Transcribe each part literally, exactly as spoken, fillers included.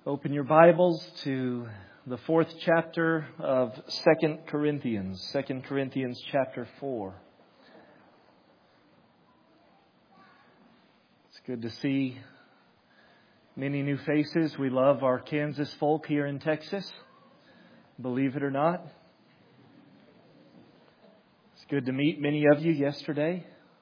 Open your Bibles to the fourth chapter of Second Corinthians, Second Corinthians chapter four. It's good to see many new faces. We love our Kansas folk here in Texas, believe it or not. It's good to meet many of you yesterday.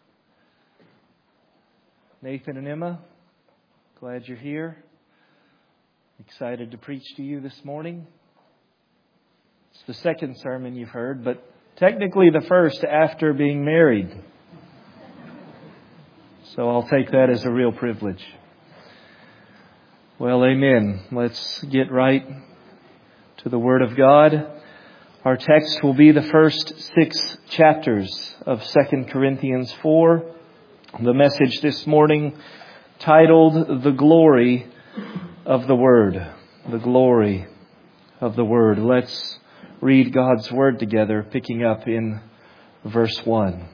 Nathan and Emma, glad you're here. Excited to preach to you this morning. It's the second sermon you've heard, but technically the first after being married. So I'll take that as a real privilege. Well, amen. Let's get right to the Word of God. Our text will be the first six chapters of Second Corinthians four. The message this morning titled, The Glory of the Word. The glory of the Word. Let's read God's Word together, picking up in verse one.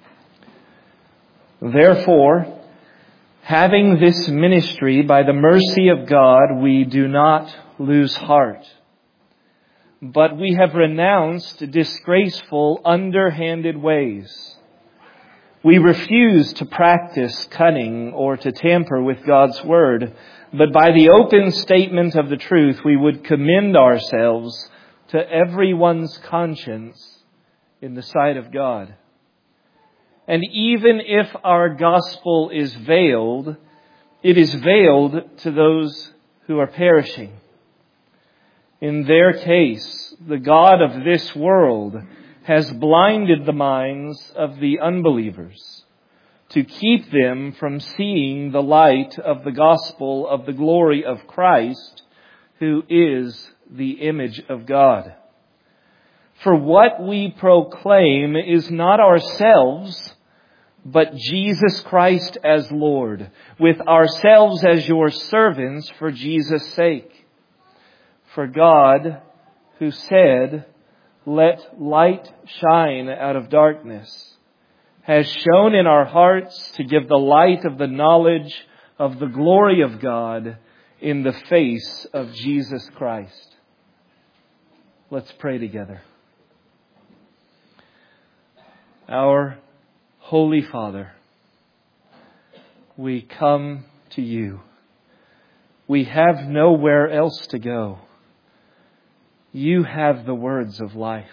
Therefore, having this ministry by the mercy of God, we do not lose heart. But we have renounced disgraceful, underhanded ways. We refuse to practice cunning or to tamper with God's Word, but by the open statement of the truth, we would commend ourselves to everyone's conscience in the sight of God. And even if our gospel is veiled, it is veiled to those who are perishing. In their case, the God of this world has blinded the minds of the unbelievers to keep them from seeing the light of the gospel of the glory of Christ, who is the image of God. For what we proclaim is not ourselves, but Jesus Christ as Lord, with ourselves as your servants for Jesus' sake. For God, who said, "Let light shine out of darkness," has shone in our hearts to give the light of the knowledge of the glory of God in the face of Jesus Christ. Let's pray together. Our Holy Father, we come to you. We have nowhere else to go. You have the words of life.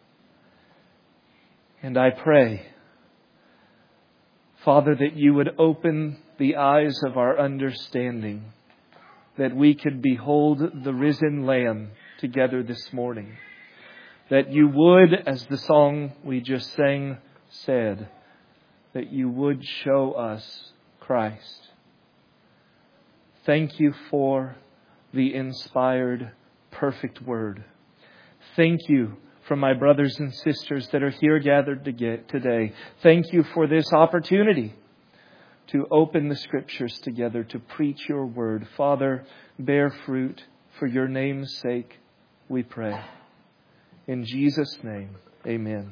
And I pray, Father, that you would open the eyes of our understanding, that we could behold the risen Lamb together this morning. That you would, as the song we just sang said, that you would show us Christ. Thank you for the inspired, perfect Word. Thank you for my brothers and sisters that are here gathered today. Thank you for this opportunity to open the Scriptures together, to preach your Word. Father, bear fruit for your name's sake, we pray. In Jesus' name, amen.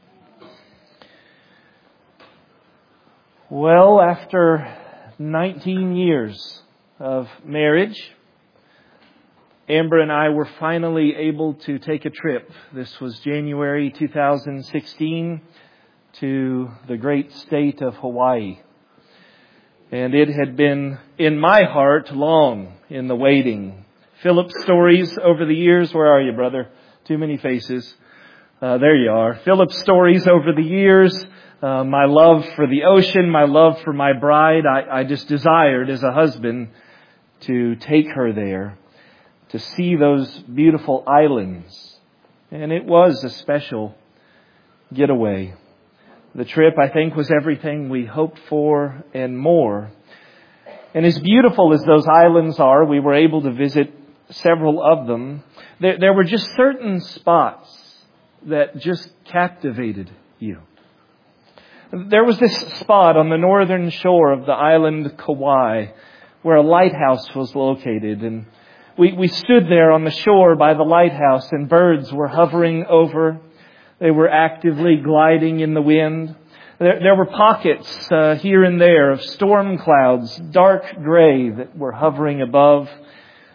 Well, after nineteen years of marriage, Amber and I were finally able to take a trip. This was January two thousand sixteen to the great state of Hawaii. And it had been in my heart long in the waiting. Philip's stories over the years. Where are you, brother? Too many faces. Uh, there you are. Philip's stories over the years. Uh, my love for the ocean, my love for my bride. I, I just desired as a husband to take her there, to see those beautiful islands. And it was a special getaway. The trip, I think, was everything we hoped for and more. And as beautiful as those islands are, we were able to visit several of them. There, there were just certain spots that just captivated you. There was this spot on the northern shore of the island Kauai where a lighthouse was located, and We, we stood there on the shore by the lighthouse, and birds were hovering over. They were actively gliding in the wind. There, there were pockets uh, here and there of storm clouds, dark gray, that were hovering above.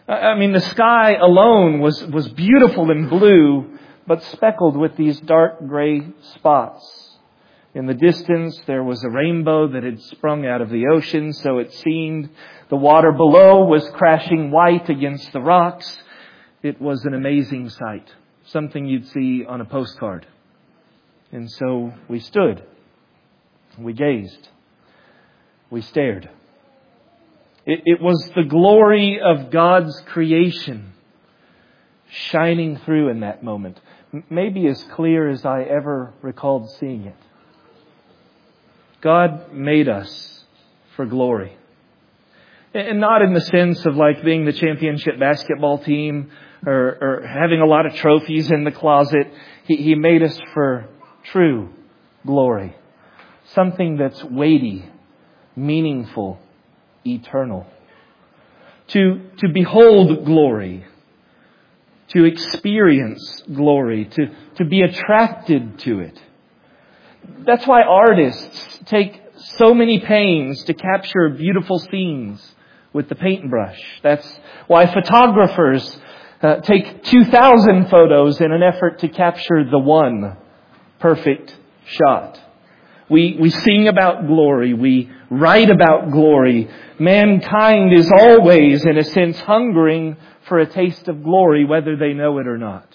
I mean, the sky alone was, was beautiful and blue, but speckled with these dark gray spots. In the distance, there was a rainbow that had sprung out of the ocean, so it seemed the water below was crashing white against the rocks. It was an amazing sight, something you'd see on a postcard. And so we stood, we gazed, we stared. It, it was the glory of God's creation shining through in that moment, maybe as clear as I ever recalled seeing it. God made us for glory. And not in the sense of like being the championship basketball team or, or having a lot of trophies in the closet. He, he made us for true glory. Something that's weighty, meaningful, eternal. To, to behold glory. To experience glory. To, to be attracted to it. That's why artists take so many pains to capture beautiful scenes with the paintbrush. That's why photographers uh, take two thousand photos in an effort to capture the one perfect shot. We, we sing about glory. We write about glory. Mankind is always, in a sense, hungering for a taste of glory, whether they know it or not.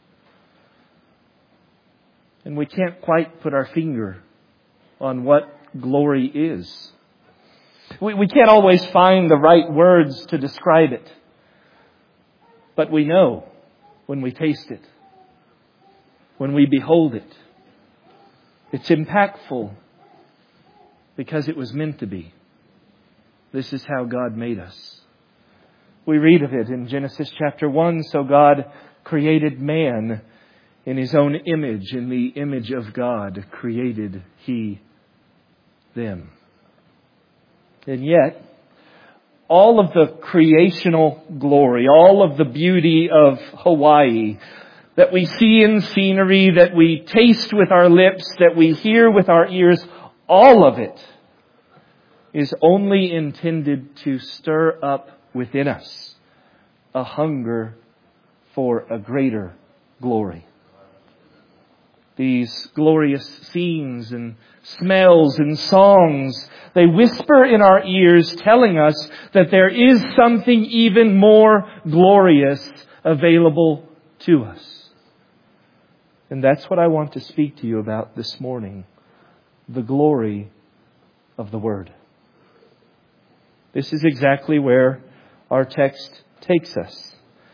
And we can't quite put our finger on what glory is. We, we can't always find the right words to describe it. But we know when we taste it, when we behold it. It's impactful because it was meant to be. This is how God made us. We read of it in Genesis chapter one. So God created man in His own image. In the image of God created He them. And yet, all of the creational glory, all of the beauty of Hawaii that we see in scenery, that we taste with our lips, that we hear with our ears, all of it is only intended to stir up within us a hunger for a greater glory. These glorious scenes and smells and songs, they whisper in our ears telling us that there is something even more glorious available to us. And that's what I want to speak to you about this morning. The glory of the Word. This is exactly where our text takes us.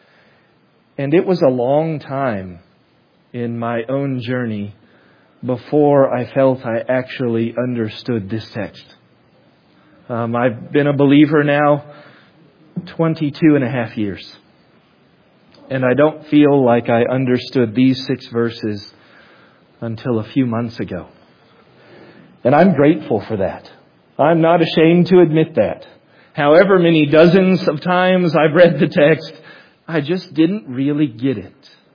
And it was a long time in my own journey before I felt I actually understood this text. Um, I've been a believer now twenty-two and a half years. And I don't feel like I understood these six verses until a few months ago. And I'm grateful for that. I'm not ashamed to admit that. However many dozens of times I've read the text, I just didn't really get it.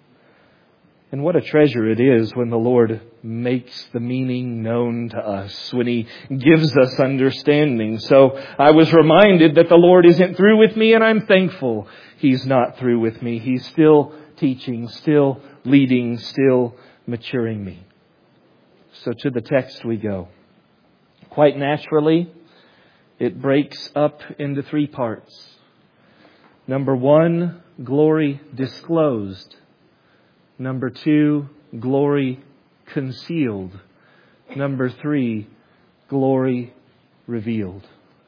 And what a treasure it is when the Lord makes the meaning known to us, when He gives us understanding. So I was reminded that the Lord isn't through with me, and I'm thankful He's not through with me. He's still teaching, still leading, still maturing me. So to the text we go. Quite naturally, it breaks up into three parts. Number one, glory disclosed. Number two, glory concealed. Number three, glory revealed.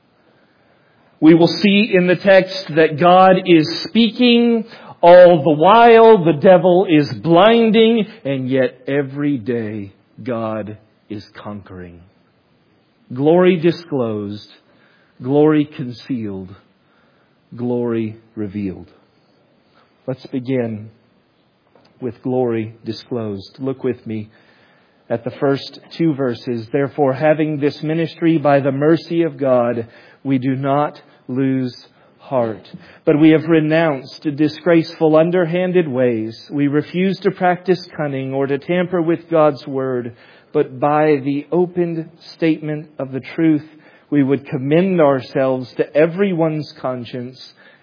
We will see in the text that God is speaking all the while. The devil is blinding, and yet every day God is conquering. Glory disclosed, glory concealed, glory revealed. Let's begin with glory disclosed. Look with me at the first two verses. Therefore, having this ministry by the mercy of God, we do not lose heart. But we have renounced disgraceful, underhanded ways. We refuse to practice cunning or to tamper with God's word. But by the open statement of the truth, we would commend ourselves to everyone's conscience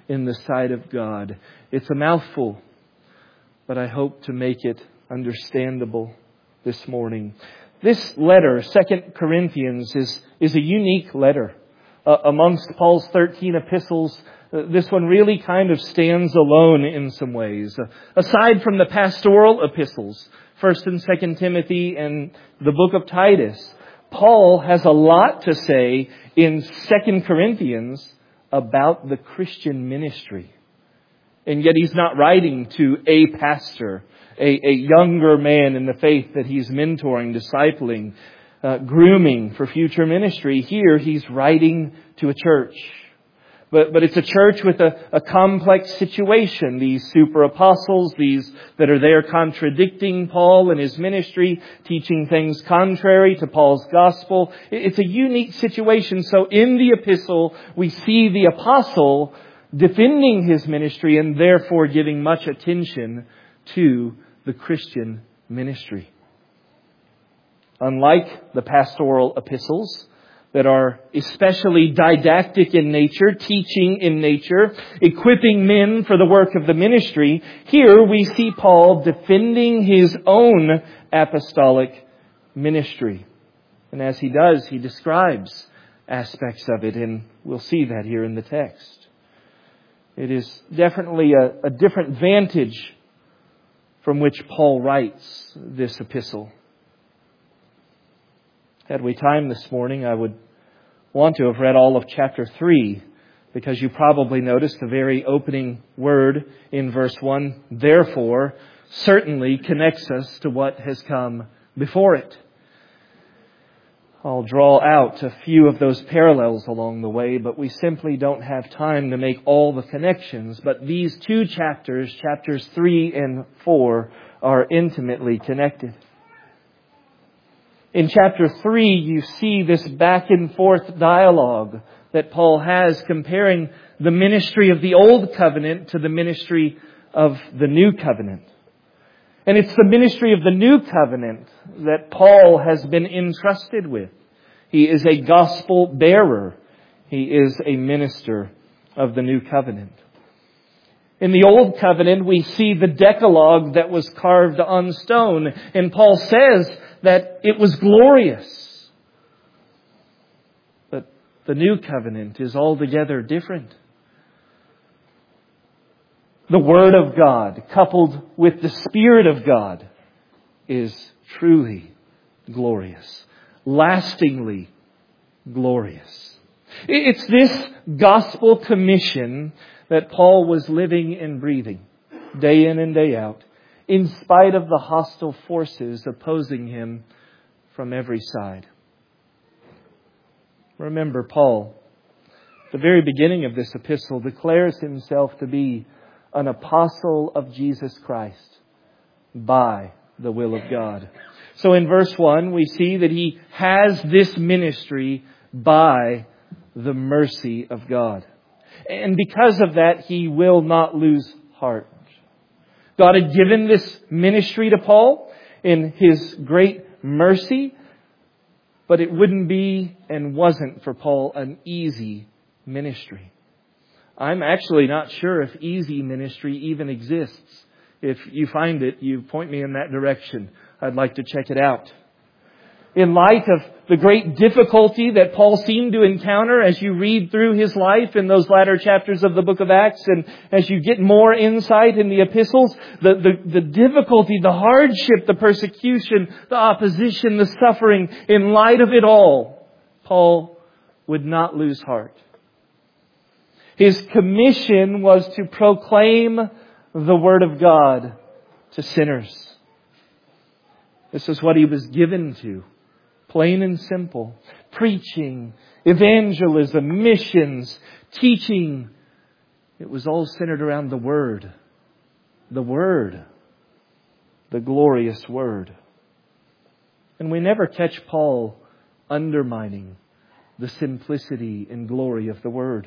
in the sight of God. It's a mouthful, but I hope to make it understandable this morning. This letter, Second Corinthians, is, is a unique letter. Uh, amongst Paul's thirteen epistles, uh, this one really kind of stands alone in some ways. Uh, aside from the pastoral epistles, First and Second Timothy and the book of Titus, Paul has a lot to say in Second Corinthians about the Christian ministry. And yet he's not writing to a pastor, a, a younger man in the faith that he's mentoring, discipling, uh, grooming for future ministry. Here he's writing to a church. But, but it's a church with a, a complex situation. These super apostles, these that are there contradicting Paul and his ministry, teaching things contrary to Paul's gospel. It's a unique situation. So in the epistle, we see the apostle defending his ministry and therefore giving much attention to the Christian ministry. Unlike the pastoral epistles, that are especially didactic in nature, teaching in nature, equipping men for the work of the ministry, here we see Paul defending his own apostolic ministry. And as he does, he describes aspects of it, and we'll see that here in the text. It is definitely a, a different vantage from which Paul writes this epistle. Had we time this morning, I would want to have read all of chapter three, because you probably noticed the very opening word in verse one, therefore, certainly connects us to what has come before it. I'll draw out a few of those parallels along the way, but we simply don't have time to make all the connections. But these two chapters, chapters three and four, are intimately connected. In chapter three, you see this back and forth dialogue that Paul has comparing the ministry of the Old Covenant to the ministry of the New Covenant. And it's the ministry of the New Covenant that Paul has been entrusted with. He is a gospel bearer. He is a minister of the New Covenant. In the Old Covenant, we see the Decalogue that was carved on stone. And Paul says that it was glorious. But the New Covenant is altogether different. The Word of God, coupled with the Spirit of God, is truly glorious. Lastingly glorious. It's this gospel commission that Paul was living and breathing, day in and day out, in spite of the hostile forces opposing him from every side. Remember, Paul, at the very beginning of this epistle, declares himself to be an apostle of Jesus Christ by the will of God. So in verse one, we see that he has this ministry by the mercy of God. And because of that, he will not lose heart. God had given this ministry to Paul in His great mercy, but it wouldn't be and wasn't for Paul an easy ministry. I'm actually not sure if easy ministry even exists. If you find it, you point me in that direction. I'd like to check it out. In light of the great difficulty that Paul seemed to encounter as you read through his life in those latter chapters of the book of Acts, and as you get more insight in the epistles, the, the, the difficulty, the hardship, the persecution, the opposition, the suffering, in light of it all, Paul would not lose heart. His commission was to proclaim the Word of God to sinners. This is what he was given to. Plain and simple. Preaching, evangelism, missions, teaching. It was all centered around the Word. The Word. The glorious Word. And we never catch Paul undermining the simplicity and glory of the Word.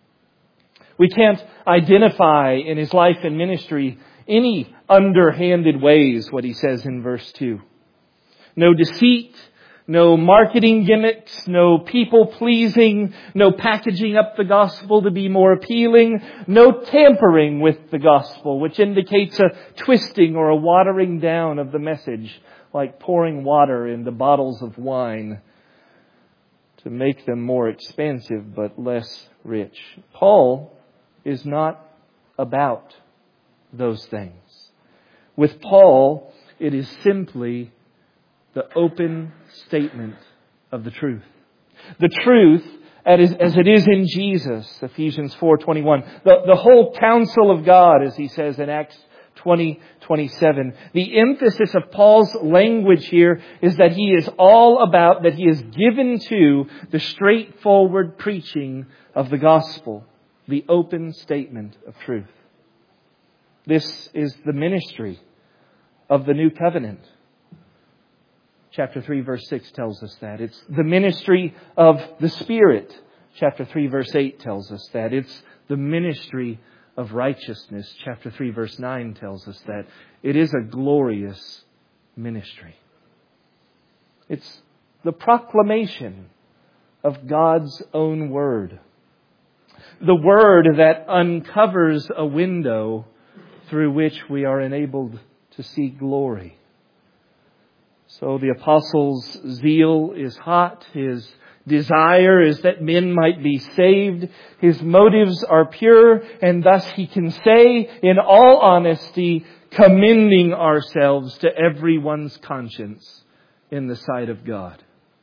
We can't identify in his life and ministry any underhanded ways, what he says in verse two. No deceit, No marketing gimmicks, no people-pleasing, no packaging up the gospel to be more appealing, no tampering with the gospel, which indicates a twisting or a watering down of the message, like pouring water into bottles of wine to make them more expansive but less rich. Paul is not about those things. With Paul, it is simply the open statement of the truth. The truth as it is in Jesus, Ephesians four twenty-one. The, the whole counsel of God, as he says in Acts twenty twenty-seven. The emphasis of Paul's language here is that he is all about, that he is given to the straightforward preaching of the gospel, the open statement of truth. This is the ministry of the new covenant. Chapter three verse six tells us that. It's the ministry of the Spirit. Chapter three verse eight tells us that. It's the ministry of righteousness. Chapter three verse nine tells us that. It is a glorious ministry. It's the proclamation of God's own Word. The Word that uncovers a window through which we are enabled to see glory. So the apostle's zeal is hot. His desire is that men might be saved. His motives are pure, and thus he can say in all honesty, commending ourselves to everyone's conscience in the sight of God.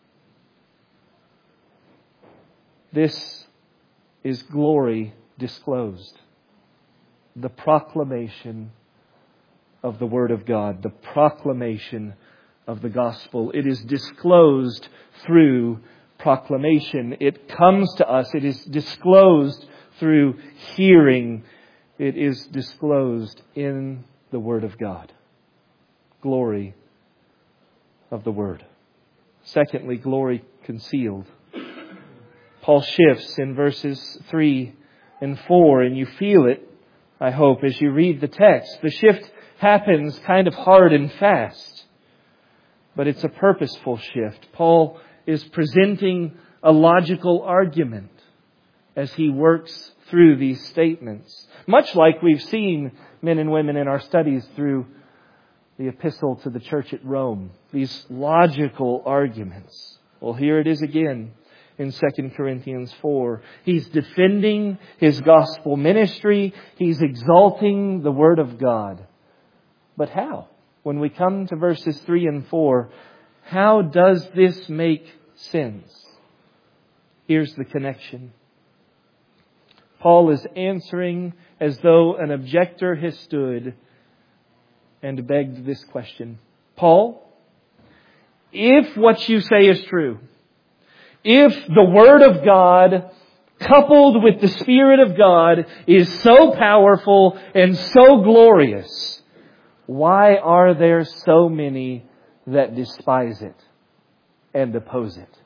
This is glory disclosed. The proclamation of the Word of God. The proclamation of the gospel. It is disclosed through proclamation. It comes to us. It is disclosed through hearing. It is disclosed in the Word of God. Glory of the Word. Secondly, glory concealed. Paul shifts in verses three and four, and you feel it, I hope, as you read the text. The shift happens kind of hard and fast, but it's a purposeful shift. Paul is presenting a logical argument as he works through these statements. Much like we've seen men and women in our studies through the epistle to the church at Rome. These logical arguments. Well, here it is again in Second Corinthians four. He's defending his gospel ministry. He's exalting the Word of God. But how? When we come to verses three and four, how does this make sense? Here's the connection. Paul is answering as though an objector has stood and begged this question. Paul, if what you say is true, if the Word of God coupled with the Spirit of God is so powerful and so glorious, why are there so many that despise it and oppose it?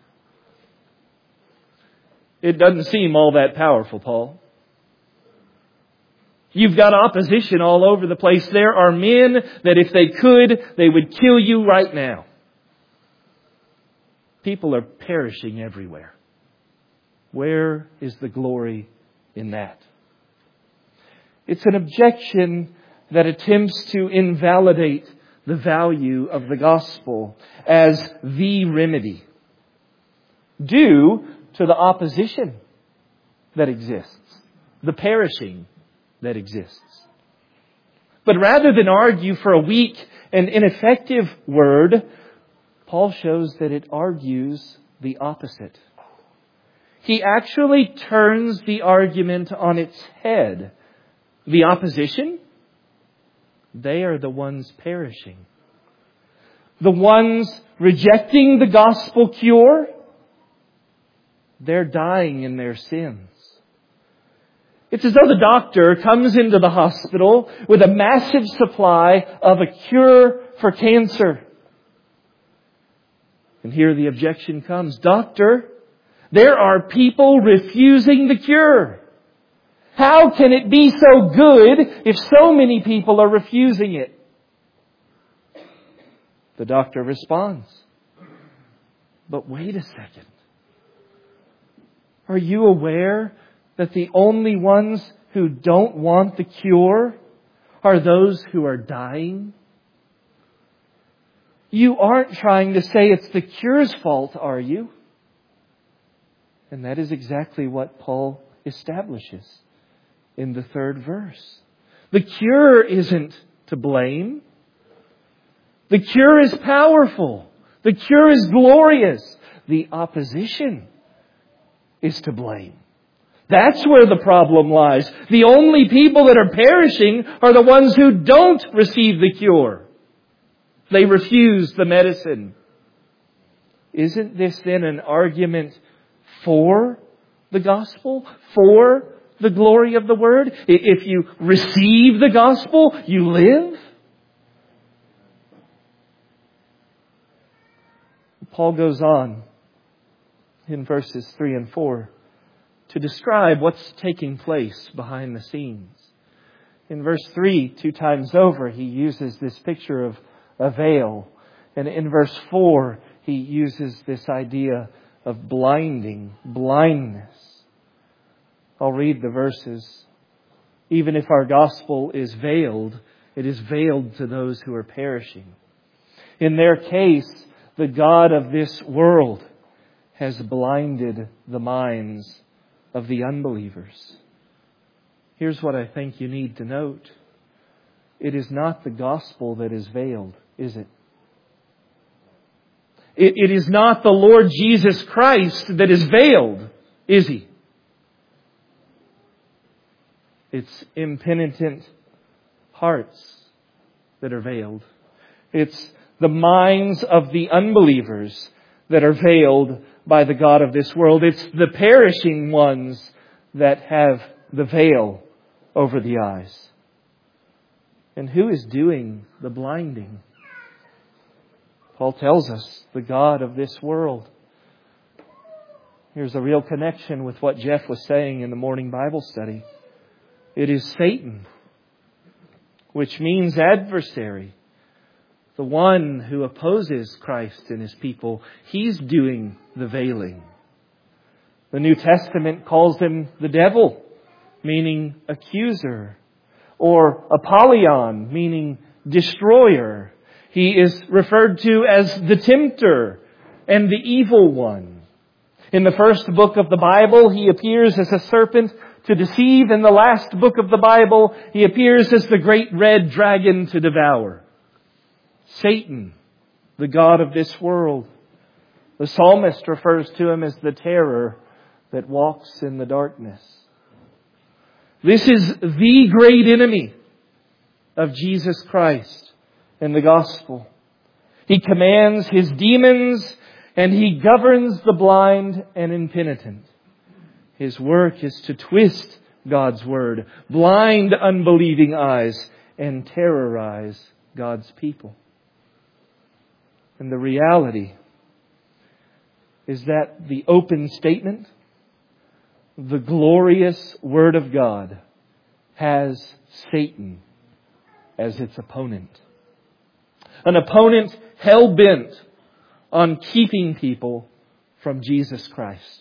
It doesn't seem all that powerful, Paul. You've got opposition all over the place. There are men that if they could, they would kill you right now. People are perishing everywhere. Where is the glory in that? It's an objection that attempts to invalidate the value of the gospel as the remedy due to the opposition that exists, the perishing that exists. But rather than argue for a weak and ineffective word, Paul shows that it argues the opposite. He actually turns the argument on its head. The opposition, they are the ones perishing. The ones rejecting the gospel cure, they're dying in their sins. It's as though the doctor comes into the hospital with a massive supply of a cure for cancer. And here the objection comes. Doctor, there are people refusing the cure. How can it be so good if so many people are refusing it? The doctor responds. But wait a second. Are you aware that the only ones who don't want the cure are those who are dying? You aren't trying to say it's the cure's fault, are you? And that is exactly what Paul establishes in the third verse. The cure isn't to blame. The cure is powerful. The cure is glorious. The opposition is to blame. That's where the problem lies. The only people that are perishing are the ones who don't receive the cure. They refuse the medicine. Isn't this then an argument for the gospel? For the glory of the word? If you receive the gospel, you live? Paul goes on in verses three and four to describe what's taking place behind the scenes. In verse three, two times over, he uses this picture of a veil. And in verse four, he uses this idea of blinding, blindness. I'll read the verses. Even if our gospel is veiled, it is veiled to those who are perishing. In their case, the God of this world has blinded the minds of the unbelievers. Here's what I think you need to note. It is not the gospel that is veiled, is it? It, it is not the Lord Jesus Christ that is veiled, is He? It's impenitent hearts that are veiled. It's the minds of the unbelievers that are veiled by the God of this world. It's the perishing ones that have the veil over the eyes. And who is doing the blinding? Paul tells us, the God of this world. Here's a real connection with what Jeff was saying in the morning Bible study. It is Satan, which means adversary. The one who opposes Christ and His people, he's doing the veiling. The New Testament calls him the devil, meaning accuser, or Apollyon, meaning destroyer. He is referred to as the tempter and the evil one. In the first book of the Bible, he appears as a serpent to deceive. In the last book of the Bible, he appears as the great red dragon to devour. Satan, the God of this world. The psalmist refers to him as the terror that walks in the darkness. This is the great enemy of Jesus Christ and the gospel. He commands His demons and He governs the blind and impenitent. His work is to twist God's word, blind unbelieving eyes, and terrorize God's people. And the reality is that the open statement, the glorious Word of God, has Satan as its opponent. An opponent hell-bent on keeping people from Jesus Christ.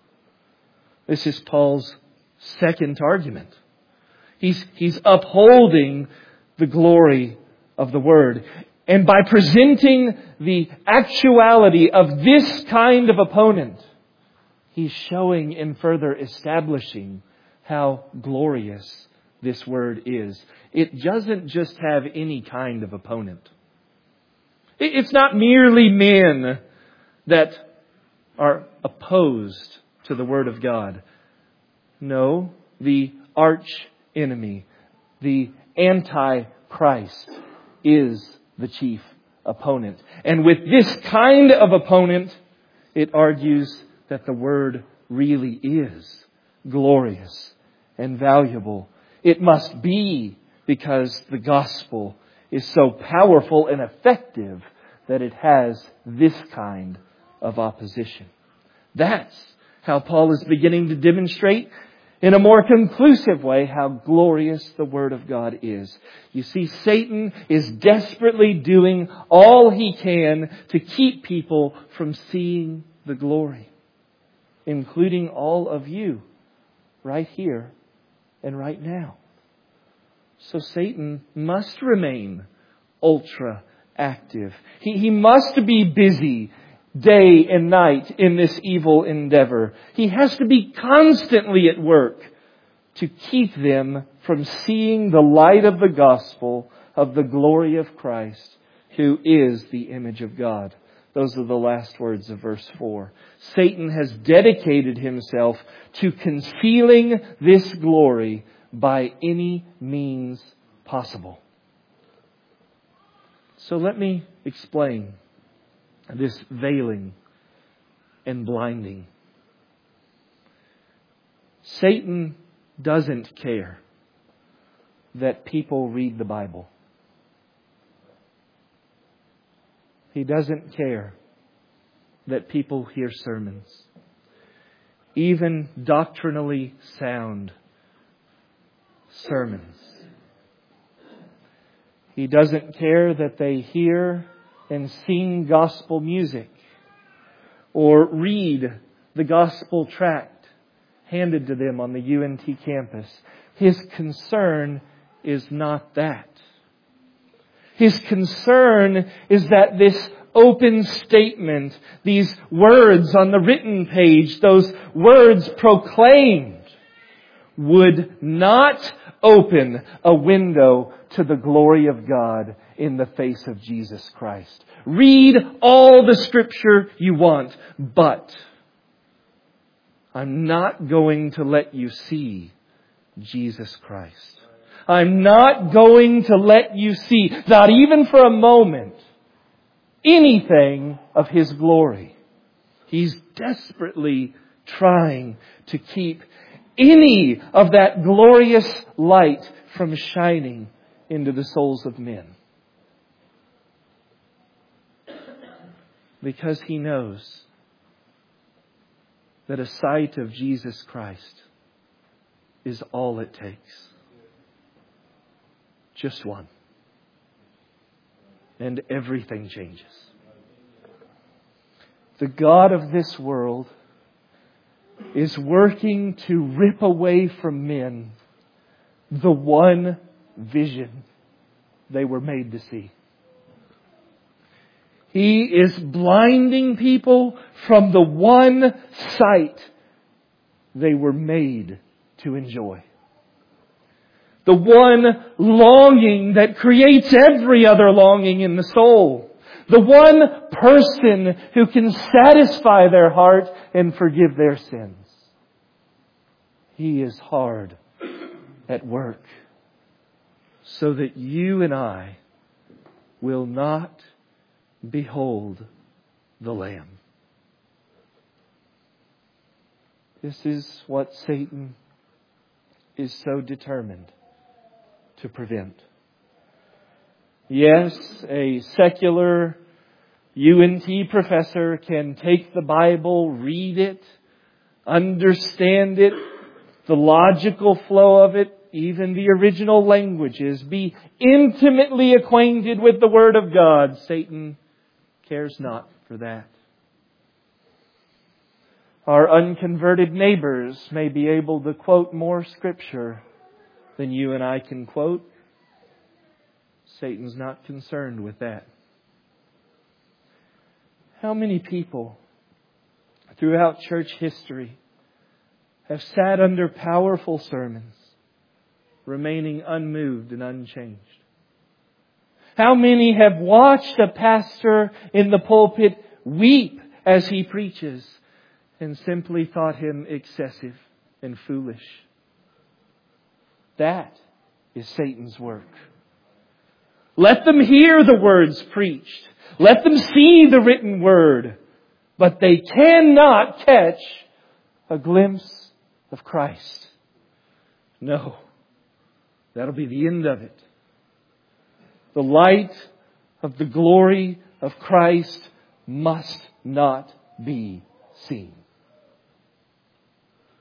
This is Paul's second argument. He's, he's upholding the glory of the Word. And by presenting the actuality of this kind of opponent, he's showing and further establishing how glorious this Word is. It doesn't just have any kind of opponent. It's not merely men that are opposed to the Word of God. No, the arch enemy, the Antichrist, is the chief opponent. And with this kind of opponent, it argues that the Word really is glorious and valuable. It must be because the gospel is so powerful and effective that it has this kind of opposition. That's how Paul is beginning to demonstrate in a more conclusive way how glorious the Word of God is. You see, Satan is desperately doing all he can to keep people from seeing the glory, including all of you right here and right now. So Satan must remain ultra active. He, he must be busy day and night in this evil endeavor. He has to be constantly at work to keep them from seeing the light of the gospel of the glory of Christ, who is the image of God. Those are the last words of verse four. Satan has dedicated himself to concealing this glory by any means possible. So let me explain this veiling and blinding. Satan doesn't care that people read the Bible. He doesn't care that people hear sermons, even doctrinally sound sermons. He doesn't care that they hear and sing gospel music or read the gospel tract handed to them on the U N T campus. His concern is not that. His concern is that this open statement, these words on the written page, those words proclaimed, would not open a window to the glory of God in the face of Jesus Christ. Read all the Scripture you want, but I'm not going to let you see Jesus Christ. I'm not going to let you see, not even for a moment, anything of His glory. He's desperately trying to keep any of that glorious light from shining into the souls of men. Because He knows that a sight of Jesus Christ is all it takes. Just one. And everything changes. The God of this world is working to rip away from men the one vision they were made to see. He is blinding people from the one sight they were made to enjoy. The one longing that creates every other longing in the soul. The one person who can satisfy their heart and forgive their sins. He is hard at work so that you and I will not behold the Lamb. This is what Satan is so determined to prevent. Yes, a secular U N T professor can take the Bible, read it, understand it, the logical flow of it, even the original languages, be intimately acquainted with the Word of God. Satan cares not for that. Our unconverted neighbors may be able to quote more Scripture than you and I can quote. Satan's not concerned with that. How many people throughout church history have sat under powerful sermons, remaining unmoved and unchanged? How many have watched a pastor in the pulpit weep as he preaches and simply thought him excessive and foolish? That is Satan's work. Let them hear the words preached. Let them see the written word. But they cannot catch a glimpse of Christ. No. That'll be the end of it. The light of the glory of Christ must not be seen.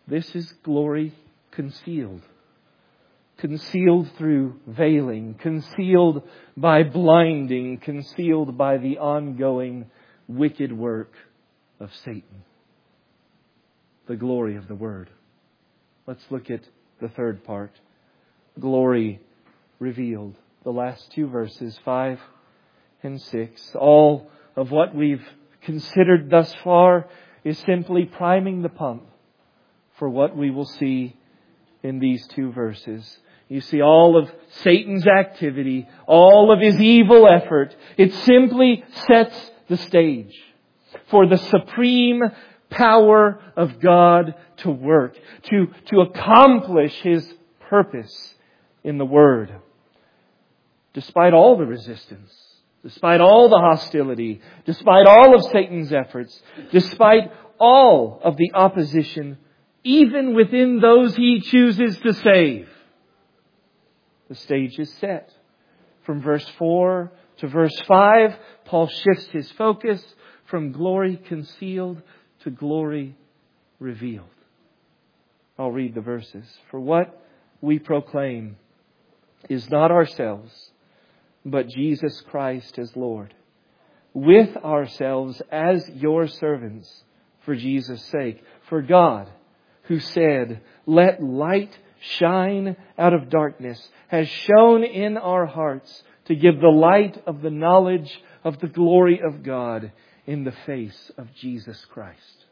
This is glory concealed. Concealed through veiling, concealed by blinding, concealed by the ongoing wicked work of Satan. The glory of the Word. Let's look at the third part. Glory revealed. The last two verses, five and six. All of what we've considered thus far is simply priming the pump for what we will see in these two verses. You see all of Satan's activity, all of his evil effort. It simply sets the stage for the supreme power of God to work, to, to accomplish His purpose in the Word. Despite all the resistance, despite all the hostility, despite all of Satan's efforts, despite all of the opposition, even within those He chooses to save, the stage is set. From verse four to verse five, Paul shifts his focus from glory concealed to glory revealed. I'll read the verses. For what we proclaim is not ourselves, but Jesus Christ as Lord, with ourselves as your servants for Jesus' sake. For God, who said, "Let light shine out of darkness," has shone in our hearts to give the light of the knowledge of the glory of God in the face of Jesus Christ.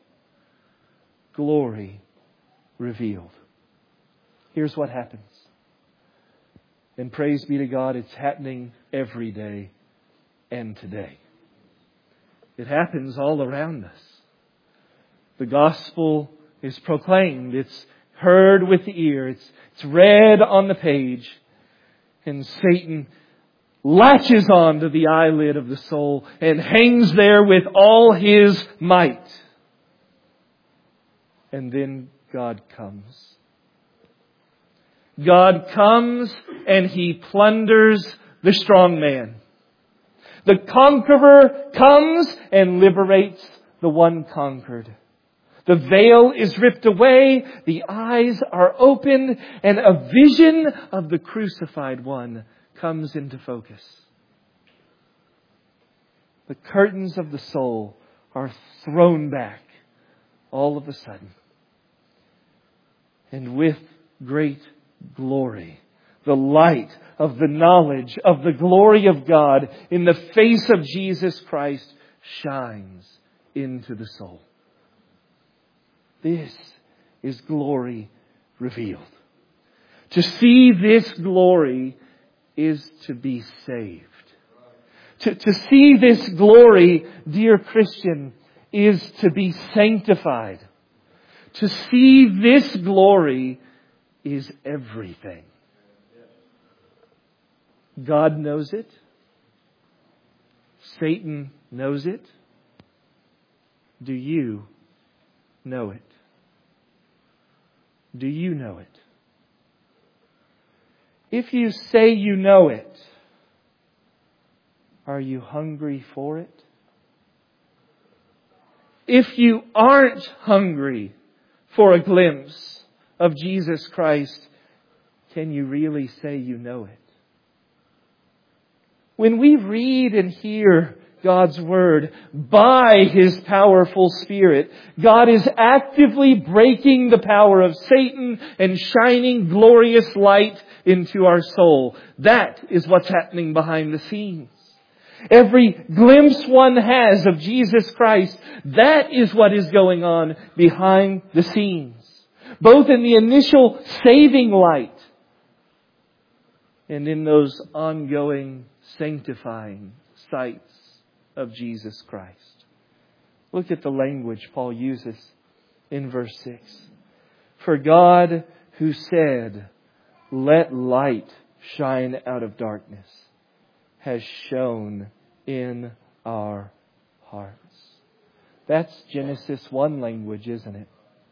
Glory revealed. Here's what happens. And praise be to God, it's happening every day and today. It happens all around us. The gospel is proclaimed. It's heard with the ear. It's, it's read on the page. And Satan latches on to the eyelid of the soul and hangs there with all his might. And then God comes. God comes and He plunders the strong man. The conqueror comes and liberates the one conquered. The veil is ripped away, the eyes are opened, and a vision of the crucified one comes into focus. The curtains of the soul are thrown back all of a sudden. And with great glory, the light of the knowledge of the glory of God in the face of Jesus Christ shines into the soul. This is glory revealed. To see this glory is to be saved. To, to see this glory, dear Christian, is to be sanctified. To see this glory is everything. God knows it. Satan knows it. Do you know it? Do you know it? If you say you know it, are you hungry for it? If you aren't hungry for a glimpse of Jesus Christ, can you really say you know it? When we read and hear God's Word by His powerful Spirit, God is actively breaking the power of Satan and shining glorious light into our soul. That is what's happening behind the scenes. Every glimpse one has of Jesus Christ, that is what is going on behind the scenes. Both in the initial saving light and in those ongoing sanctifying sights of Jesus Christ. Look at the language Paul uses in verse six. For God, who said, "Let light shine out of darkness," has shone in our hearts. That's Genesis one language, isn't it?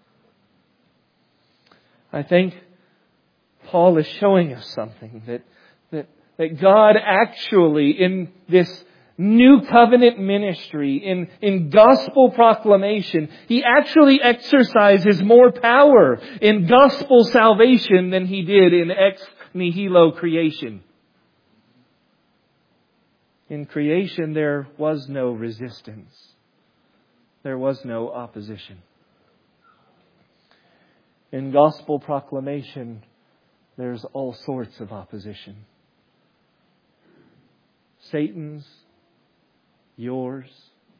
I think Paul is showing us something, that, that, that God actually, in this new covenant ministry, in, in gospel proclamation, He actually exercises more power in gospel salvation than He did in ex nihilo creation. In creation, there was no resistance. There was no opposition. In gospel proclamation, there's all sorts of opposition. Satan's, yours.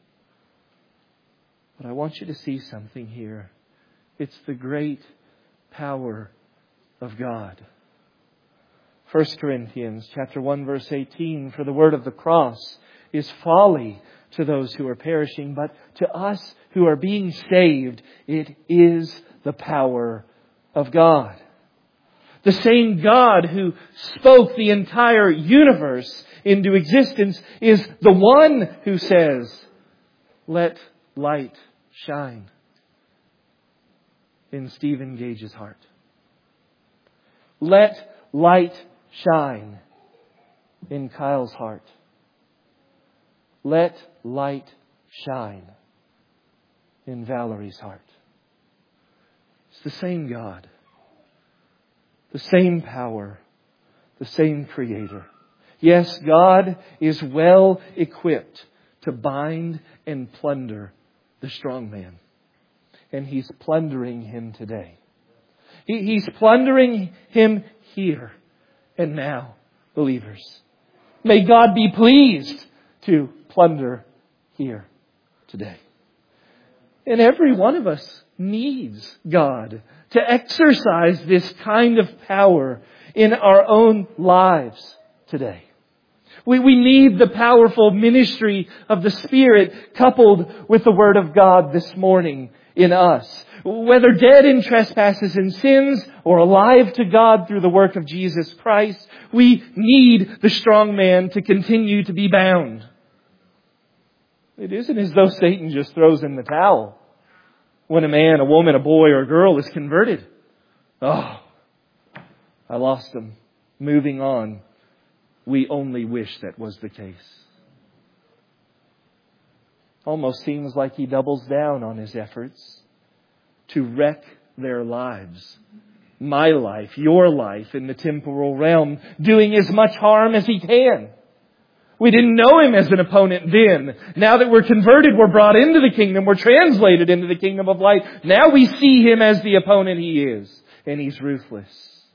But I want you to see something here. It's the great power of God. First Corinthians chapter one verse eighteen, for the word of the cross is folly to those who are perishing, but to us who are being saved, it is the power of God. The same God who spoke the entire universe into existence is the one who says, let light shine in Stephen Gage's heart. Let light shine in Kyle's heart. Let light shine in Valerie's heart. It's the same God, the same power, the same Creator. Yes, God is well equipped to bind and plunder the strong man. And He's plundering him today. He, he's plundering him here and now, believers. May God be pleased to plunder here today. And every one of us needs God to exercise this kind of power in our own lives today. We, we need the powerful ministry of the Spirit coupled with the Word of God this morning in us. Whether dead in trespasses and sins or alive to God through the work of Jesus Christ, we need the strong man to continue to be bound. It isn't as though Satan just throws in the towel when a man, a woman, a boy, or a girl is converted. Oh, I lost them. Moving on. We only wish that was the case. Almost seems like he doubles down on his efforts to wreck their lives. My life, your life in the temporal realm, doing as much harm as he can. We didn't know him as an opponent then. Now that we're converted, we're brought into the kingdom. We're translated into the kingdom of light. Now we see him as the opponent he is. And he's ruthless.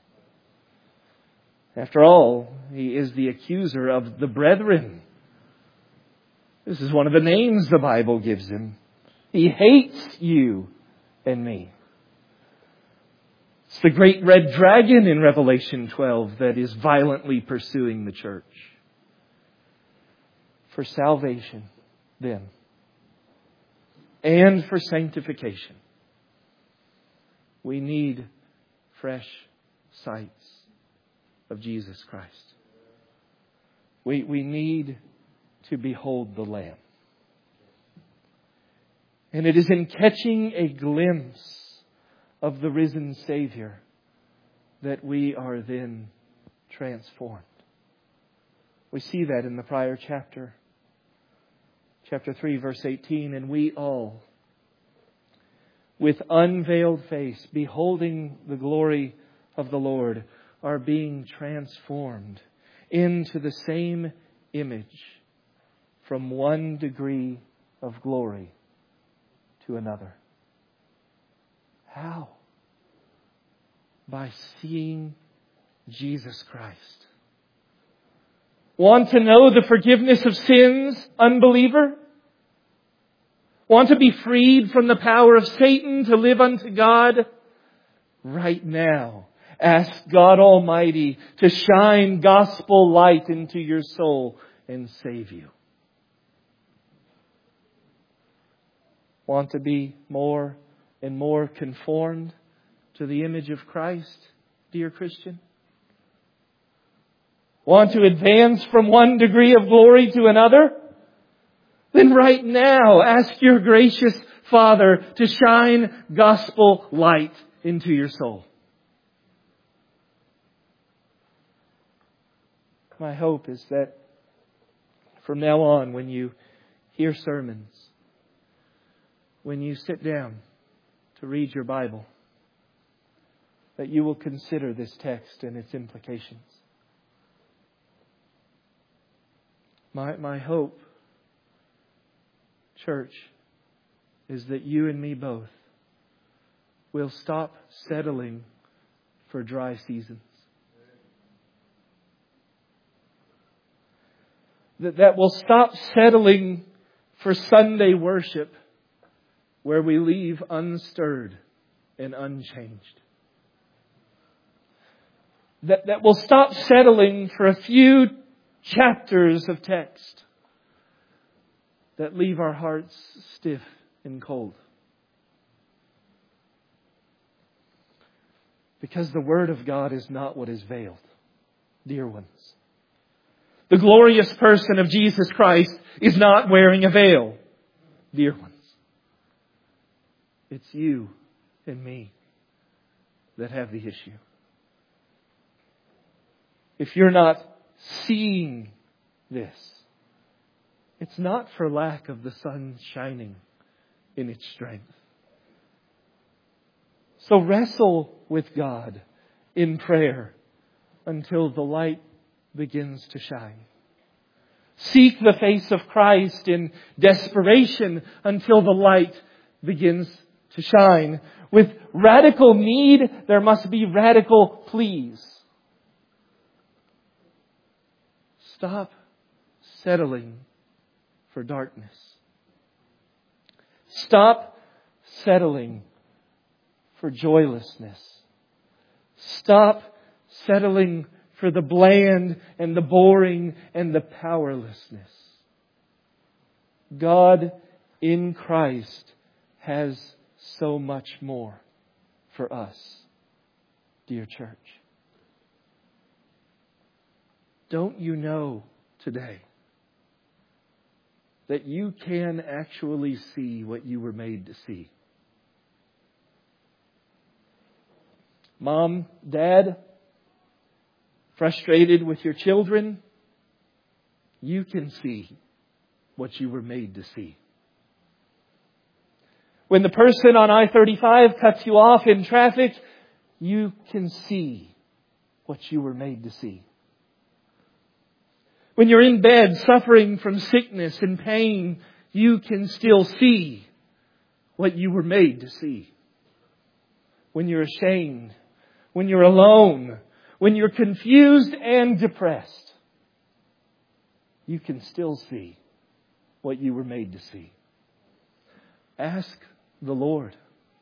After all, he is the accuser of the brethren. This is one of the names the Bible gives him. He hates you and me. It's the great red dragon in Revelation twelve that is violently pursuing the church. For salvation, then, and for sanctification, we need fresh sights of Jesus Christ. We, we need to behold the Lamb. And it is in catching a glimpse of the risen Savior that we are then transformed. We see that in the prior chapter. Chapter three, verse eighteen, and we all, with unveiled face, beholding the glory of the Lord, are being transformed into the same image from one degree of glory to another. How? By seeing Jesus Christ. Want to know the forgiveness of sins, unbeliever? Want to be freed from the power of Satan to live unto God? Right now, ask God Almighty to shine gospel light into your soul and save you. Want to be more and more conformed to the image of Christ, dear Christian? Want to advance from one degree of glory to another? Then right now, ask your gracious Father to shine gospel light into your soul. My hope is that from now on, when you hear sermons, when you sit down to read your Bible, that you will consider this text and its implications. My, my hope, church, is that you and me both will stop settling for dry seasons. That, that we'll stop settling for Sunday worship where we leave unstirred and unchanged. That, that we'll stop settling for a few chapters of text that leave our hearts stiff and cold. Because the Word of God is not what is veiled, dear ones. The glorious person of Jesus Christ is not wearing a veil, dear ones. It's you and me that have the issue. If you're not seeing this, it's not for lack of the sun shining in its strength. So wrestle with God in prayer until the light begins to shine. Seek the face of Christ in desperation until the light begins to shine. With radical need, there must be radical pleas. Stop settling for darkness. Stop settling for joylessness. Stop settling for the bland and the boring and the powerlessness. God in Christ has so much more for us, dear church. Don't you know today that you can actually see what you were made to see? Mom, Dad, frustrated with your children, you can see what you were made to see. When the person on I thirty-five cuts you off in traffic, you can see what you were made to see. When you're in bed suffering from sickness and pain, you can still see what you were made to see. When you're ashamed, when you're alone, when you're confused and depressed, you can still see what you were made to see. Ask the Lord.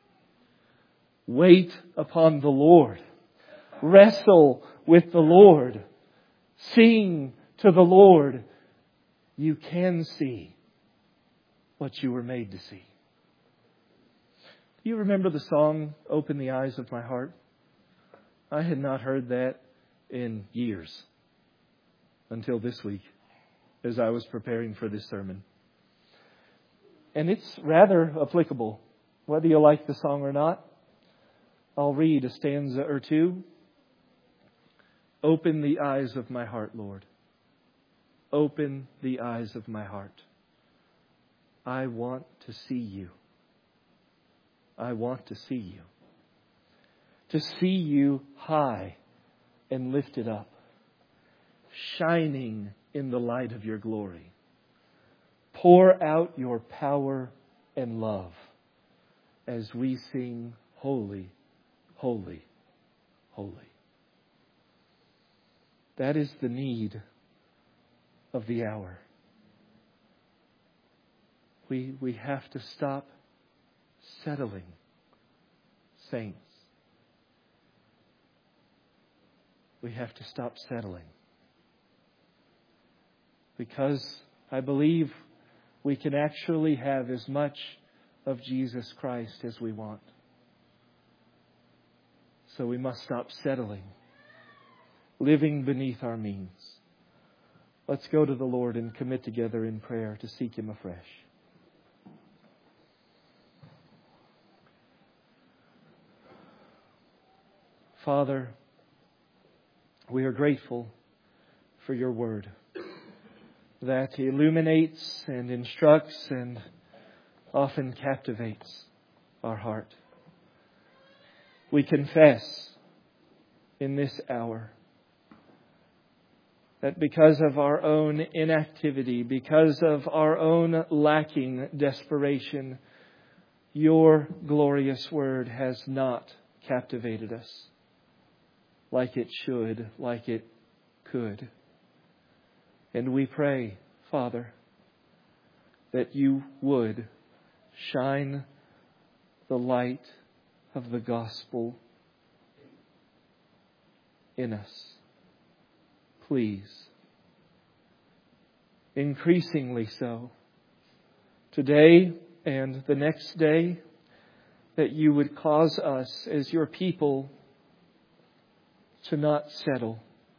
Wait upon the Lord. Wrestle with the Lord. Sing to the Lord. You can see what you were made to see. Do you remember the song, Open the Eyes of My Heart? I had not heard that in years until this week as I was preparing for this sermon. And it's rather applicable, whether you like the song or not. I'll read a stanza or two. Open the eyes of my heart, Lord. Open the eyes of my heart. I want to see you. I want to see you. To see you high and lifted up, shining in the light of your glory. Pour out your power and love as we sing, Holy, Holy, Holy. That is the need of the hour. We, we have to stop settling, saints. We have to stop settling. Because I believe we can actually have as much of Jesus Christ as we want. So we must stop settling, living beneath our means. Let's go to the Lord and commit together in prayer to seek Him afresh. Father, we are grateful for your word. that illuminates and instructs and often captivates our heart. We confess in this hour that because of our own inactivity, because of our own lacking desperation, Your glorious Word has not captivated us like it should, like it could. And we pray, Father, that You would shine the light of the gospel in us. Please, increasingly so, today and the next day, that You would cause us as Your people to not settle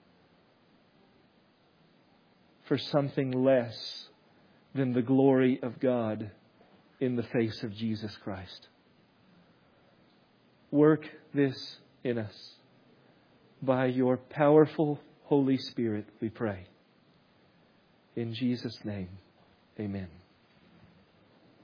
for something less than the glory of God in the face of Jesus Christ. Work this in us by Your powerful Holy Spirit, we pray. In Jesus' name, amen.